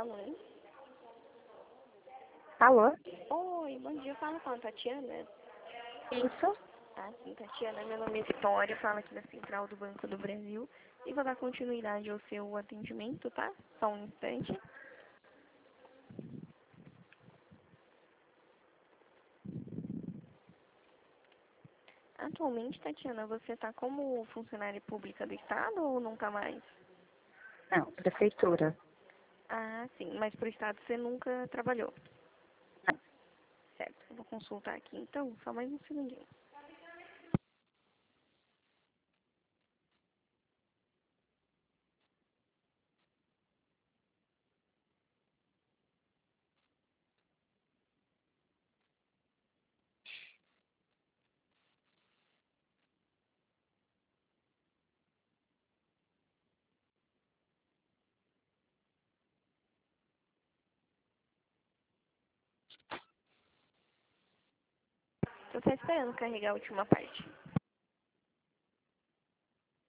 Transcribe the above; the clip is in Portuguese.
Alô? Alô? Oi, bom dia. Fala com a Tatiana. Isso? Ah, sim, Tatiana. Meu nome é Vitória, falo aqui da Central do Banco do Brasil. E vou dar continuidade ao seu atendimento, tá? Só um instante. Atualmente, Tatiana, você está como funcionária pública do Estado ou não está mais? Não, prefeitura. Ah, sim, mas para o Estado você nunca trabalhou. Não. Certo, eu vou consultar aqui então, só mais um segundinho. Tô só esperando carregar a última parte.